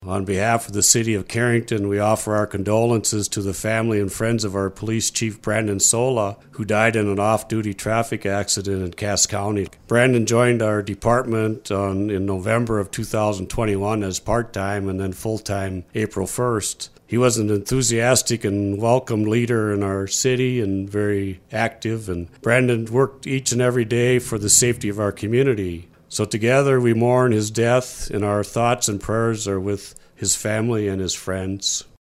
On behalf of the City of Carrington, we offer our condolences to the family and friends of our Police Chief Brandon Sola, who died in an off-duty traffic accident in Cass County. Brandon joined our department in November of 2021 as part-time and then full-time April 1st. He was an enthusiastic and welcome leader in our city and very active, and Brandon worked each and every day for the safety of our community. So together we mourn his death, and our thoughts and prayers are with his family and his friends.